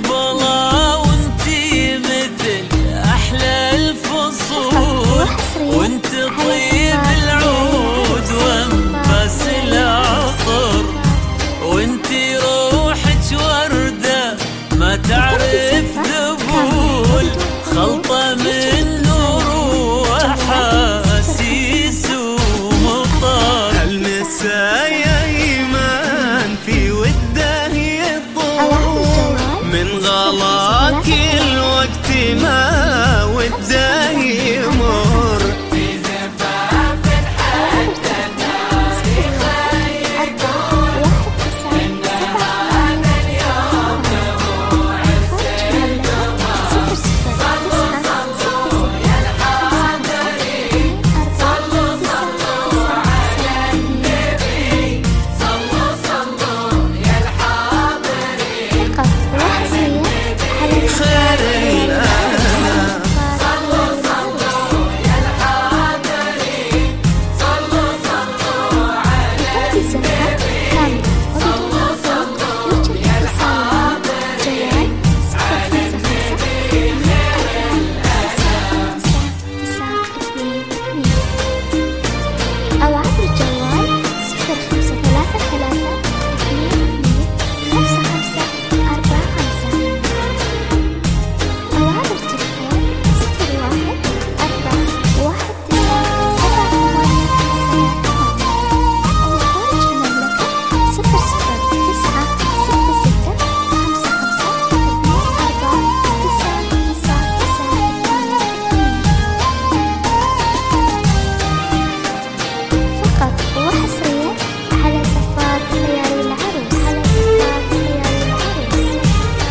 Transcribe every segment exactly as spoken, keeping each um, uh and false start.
قبله وانتي مثل احلى الفصول، وانت طيب العود وانفاس العطر، وانتي روحك ورده ما تعرف ذبول، خلطه من نور واحاسيس ومطر. هالمسا يا ايمان في وده يطول، من غلاك الوقت ما وده يمر، في زفاف حتى التاريخ يطول، إن هذا اليوم موعد الدمار. صلوا صلوا يا الحاضرين، صلوا صلوا على النبي، صلوا صلوا يا الحاضرين على النبي خير الأنام. صلوا صلوا يا الحاضرين، صلوا صلوا على النبي، صلوا صلوا يا الحاضرين على النبي خير الأنام. أو عبر الجوال صفر خمسة ثلاثة ثلاثة اثنين اثنين خمسة خمسة أربعة خمسة، أو عبر التليفون صفر واحد أربعة واحد تسعة سبعة ثمانية سبعة ثمانية، أو خارج المملكة صفر صفر تسعة ستة ستة خمسة خمسة اثنين أربعة تسعة تسعة تسعة فقط وحصريا على صفات ليالي العروس، على صفات ليالي العروس.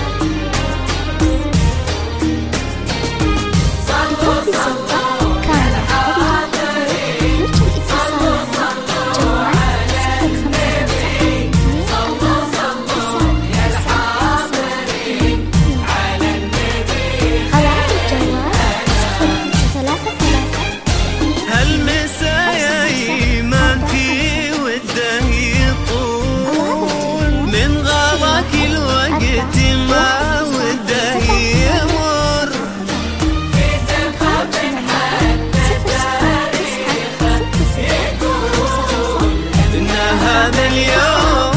صلوا صلوا يا الحاضرين، يمكن الاتصال على جوال صفر خمسة صلوا صلوا يا الحاضرين على النبي أو عبر الجوال صفر خمسة ثلاثة ثلاثة. هالمسا يا ايمان في وده يطول، من غلاك الوقت ما وده يمر، في زفاف حتى التاريخ يقول، إن هذا اليوم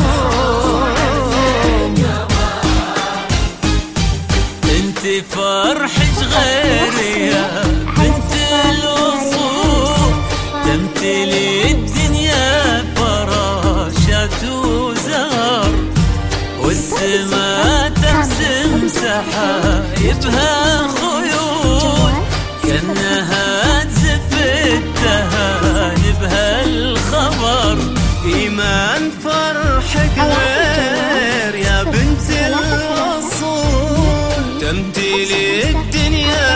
انت فرحك غير يا بنت الأصول، تمتلي الدنيا فراشات وزهر، والسما ترسم سحايبها خيول، كأنها تزف التهاني بهالخبر. إيمان فرحك غير يا بنت الأصول، تمتلي الدنيا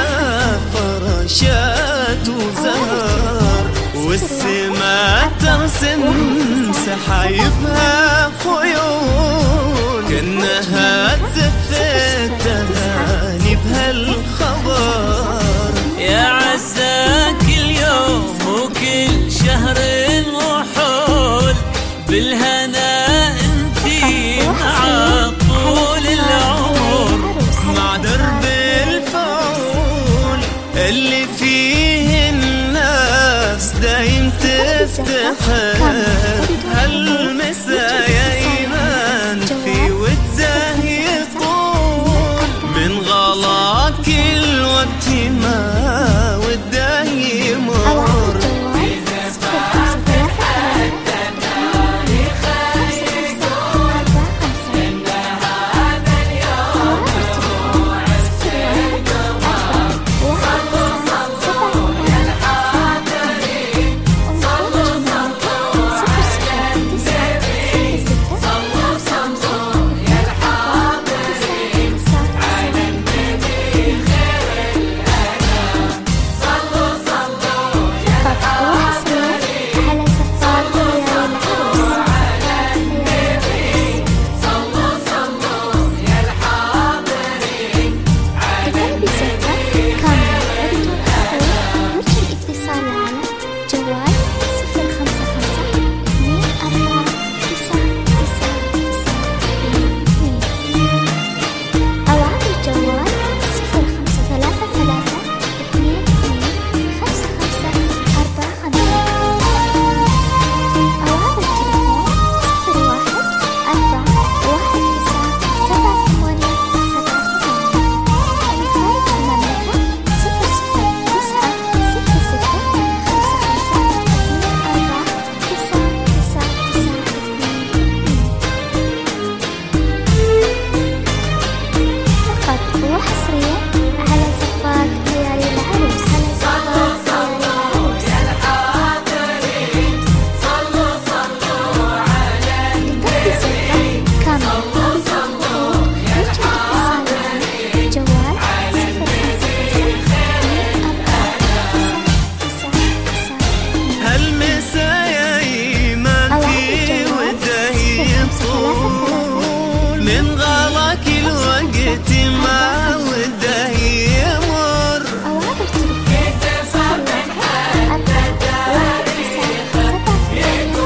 فراشات وزهر، والسما ترسم سحايبها خيول، كأنها تزفت تهاني بهالخبر. يا عساك اليوم وكل شهر وحول، بالهنا انتي مع طول العمر، مع درب الفعول اللي فيه الناس دايم تفتخر. هالمسا يا ايمان في وده يطول، من غلاك الوقت ما وده أو يمر، عبر الجوال صفر خمسة ثلاثة ثلاثة اثنين خمسة خمسة أربعة خمسة، إن هذا اليوم موعد الدمار. صلوا صلوا يا الحاضرين، صلوا صلوا على النبي، صلوا صلوا يا الحاضرين على النبي خير الأنام. وحصريا على صفات ليالي العروس على صفات ليالي العروس لطلب الزفة كامل أو تطبيق يرجى الاتصال على جوال هالمسا يا إيمان في وده يطول من غلاك الوقت ما وده يمر أو عبر تليفون صفر واحد أربعة واحد تسعة سبعة ثمانية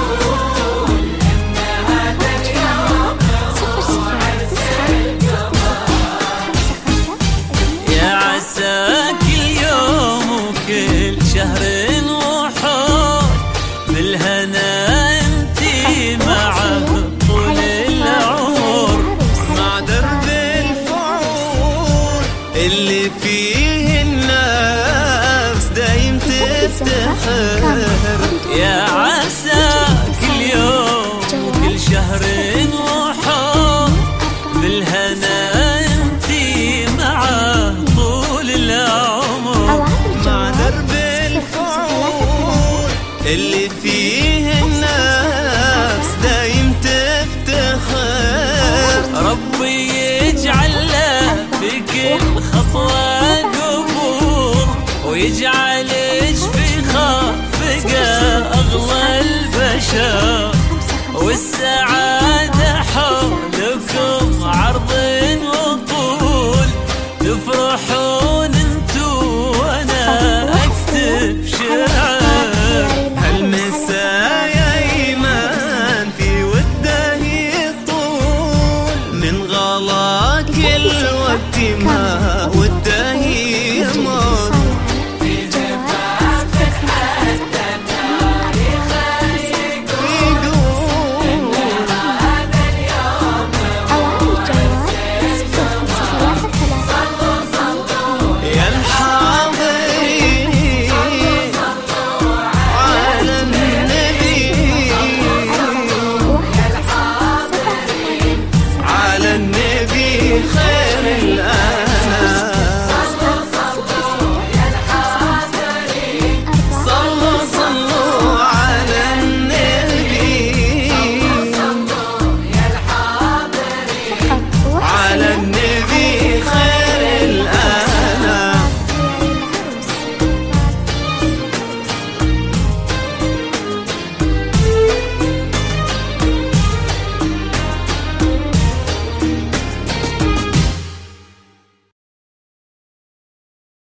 صفر صفر تسعة ستة ستة خمسة خمسة يا عساك اليوم وكل شهر وحور بالهنا انتي معه طول العمر مع درب الفعول اللي فيه الناس دايم تفتخر. يا عساك اليوم وكل شهر وحور بالهنا انتي معه طول العمر مع درب الفعول اللي فيه الناس دايم تفتخر. ربي يجعل له في كل خطوة قبول ويجعلك في خافقة أغلى البشر والسعادة حولكم عرض وطول تفرحون انتو وانا اكتب شعر. هالمسا يا إيمان في وده يطول من غلاك الوقت ما